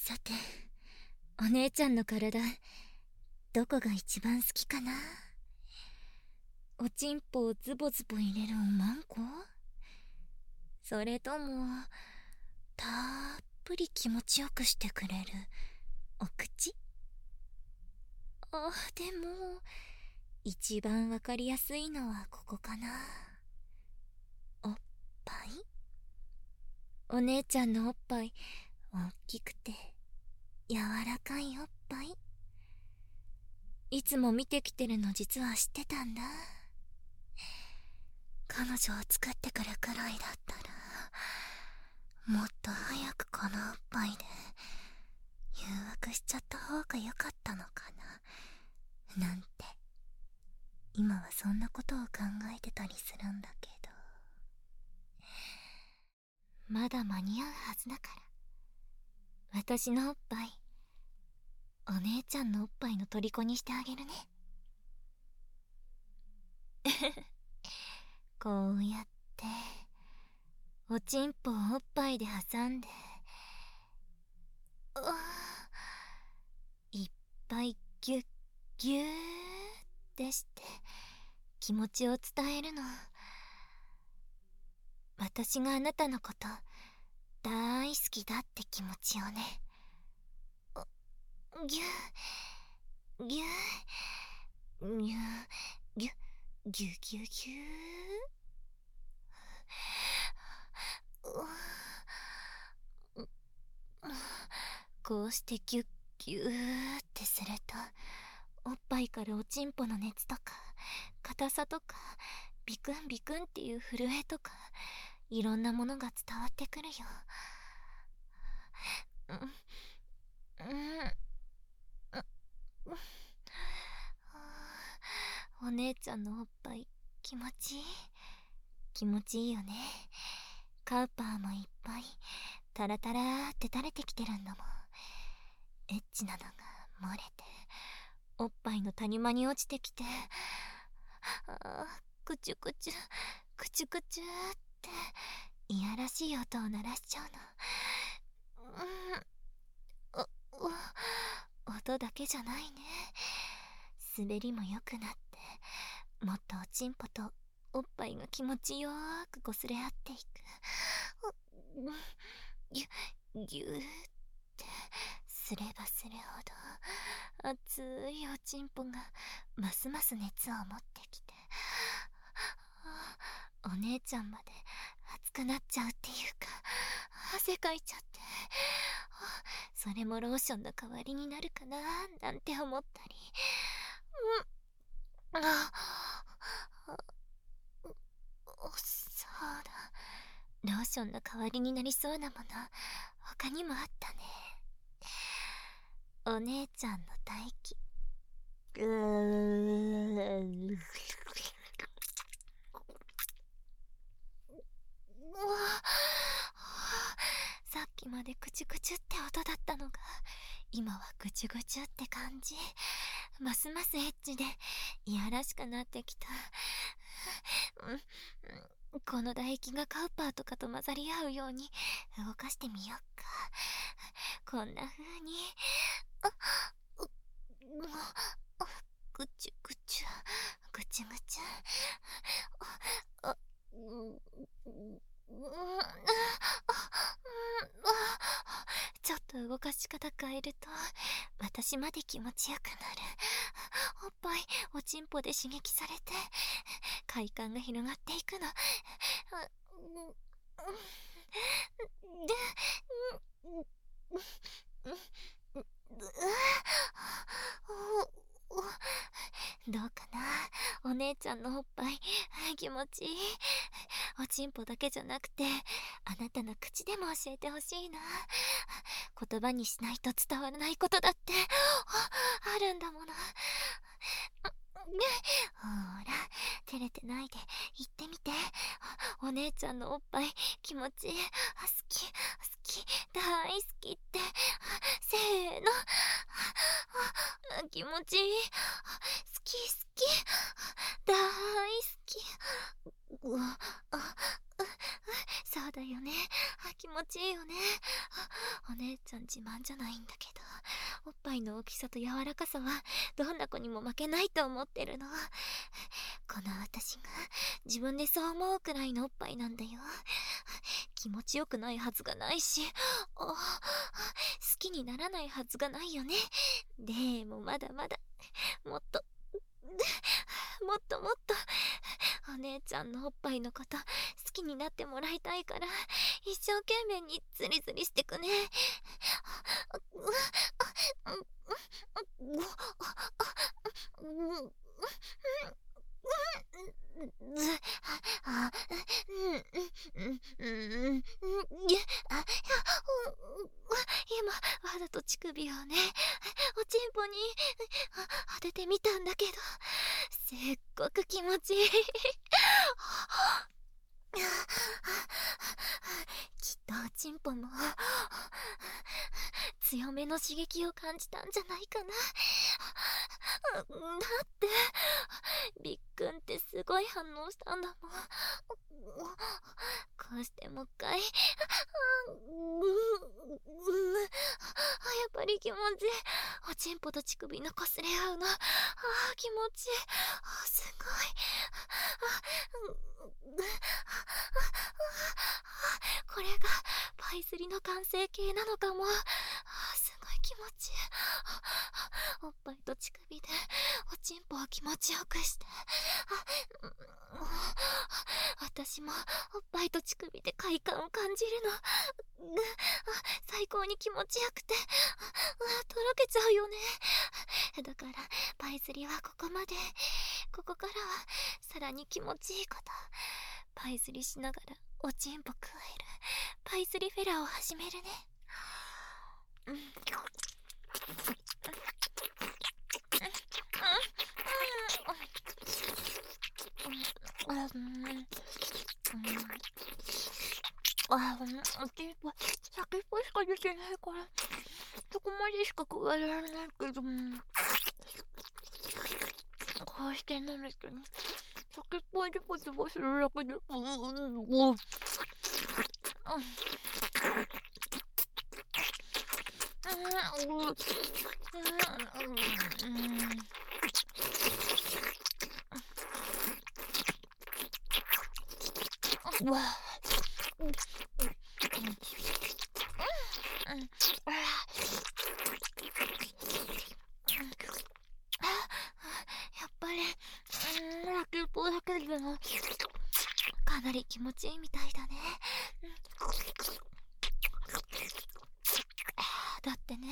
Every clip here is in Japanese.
さて、お姉ちゃんの体、どこが一番好きかな。おちんぽをズボズボ入れるおまんこ、それともたっぷり気持ちよくしてくれるお口。でも一番わかりやすいのはここかな。おっぱい。お姉ちゃんのおっぱい、おっきくて柔らかいおっぱい。いつも見てきてるの実は知ってたんだ。彼女を作ってくるくらいだったら、もっと早くこのおっぱいで誘惑しちゃった方が良かったのかな、なんて今はそんなことを考えてたりするんだけど、まだ間に合うはずだから、私のおっぱい、お姉ちゃんのおっぱいの虜にしてあげるね。こうやっておちんぽをおっぱいで挟んで、いっぱいギュッギューってして気持ちを伝えるの。私があなたのこと大好きだって気持ちをね。ギュギュギュギュギュギュギュ。こうしてギュッギューってすると、おっぱいからおちんぽの熱とか硬さとかビクンビクンっていう震えとか、いろんなものが伝わってくるよ。お姉ちゃんのおっぱい気持ちいい。気持ちいいよね。カウパーもいっぱいタラタラーって垂れてきてるんだもん。エッチなのが漏れておっぱいの谷間に落ちてきて、クチュクチュクチュクチュっていやらしい音を鳴らしちゃうの。音だけじゃないね。滑りも良くなって、もっとおちんぽとおっぱいが気持ちよーくこすれ合っていく。ギュギューってすればするほど熱いおちんぽがますます熱を持ってきて、お姉ちゃんまで熱くなっちゃうっていうか、汗かいちゃって、それもローションの代わりになるかななんて思ったり。そうだ、ローションの代わりになりそうなもの他にもあったね。お姉ちゃんの唾液。さっきまでクチュクチュって音だったのが、今はグチュグチュって感じ。ますますエッチでいやらしくなってきた。この唾液がカウパーとかと混ざり合うように動かしてみよっか。こんな風にぐちゅぐちゅぐちゅぐちゅ。ちょっと動かし方変えると私まで気持ちよくなる。おっぱいおちんぽで刺激されて快感が広がっていくの。どうかな、お姉ちゃんのおっぱい気持ちいい。おちんぽだけじゃなくてあなたの口でも教えてほしいな。言葉にしないと伝わらないことだってあるんだもの。ほら照れてないで言ってみて。お姉ちゃんのおっぱい気持ちいい。好き好き大好きって。せーの。気持ちいい。好き好き大好き。そうだよね。気持ちいいよね。 お姉ちゃん自慢じゃないんだけど、おっぱいの大きさと柔らかさはどんな子にも負けないと思ってるの。この私が自分でそう思うくらいのおっぱいなんだよ。気持ちよくないはずがないし、好きにならないはずがないよね。でもまだまだもっともっともっとお姉ちゃんのおっぱいのこと好きになってもらいたいから、一生懸命にズリズリしてくね。今わざと乳首をね、おちんぽに当ててみたんだけど、すっごく気持ちいい。きっとおちんぽも強めの刺激を感じたんじゃないかな。だってびっくんってすごい反応したんだもん。こうしてもう一回。やっぱり気持ちいい。おちんぽと乳首の擦れ合うの。気持ちいい。すごい。これがパイスリの完成形なのかも。すごい気持ちいい。おっぱいと乳首でおちんぽを気持ちよくして。私もおっぱいと乳首で快感を感じるの。最高に気持ちよくて、とろけちゃうよね。だからパイスリはここまで。ここからはさらに気持ちいいこと。パイスリしながらおちんぽくわえるパイスリフェラを始めるね。おちんぽ先っぽしか出てないから、そこまでしか加えられないけど、こうして舐めてね、先っぽでポチポチするだけで、やっぱり先っぽだけでもかなり気持ちいいみたいだね。だってね、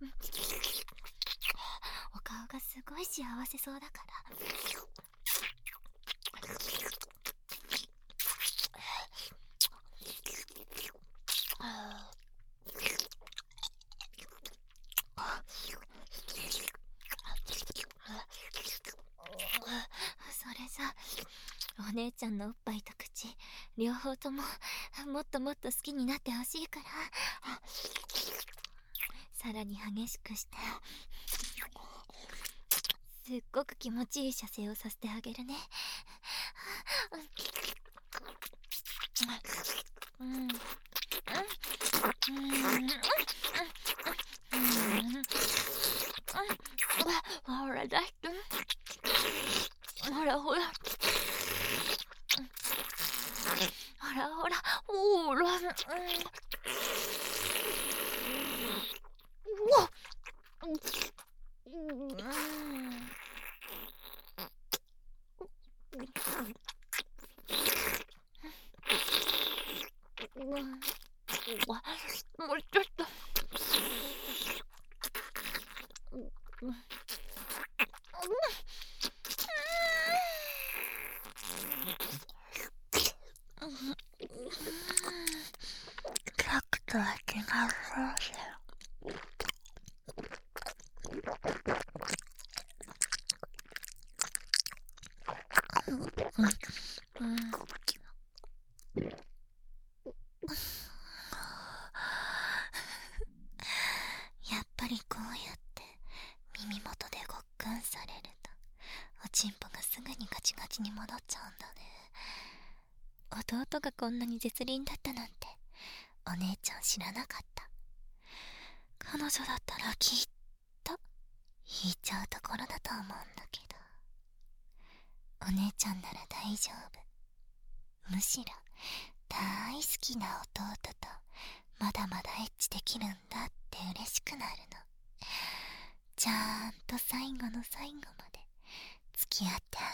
お顔がすごい幸せそうだから。それじゃお姉ちゃんのおっぱいと口両方とももっともっと好きになってほしいから、さらに激しくしてすっごく気持ちいい射精をさせてあげるね。ほら出して、ほらほらほらほらほら、もうちょっと。さっきとは違うそうし。やっぱりこうやって耳元でごっくんされるとおちんぽがすぐにガチガチに戻っちゃうんだね。弟がこんなに絶倫だったなんてお姉ちゃん知らなかった。 彼女だったらきっと引いちゃうところだと思うんだけど、お姉ちゃんなら大丈夫。むしろ大好きな弟とまだまだエッチできるんだって嬉しくなるの。ちゃんと最後の最後まで付き合って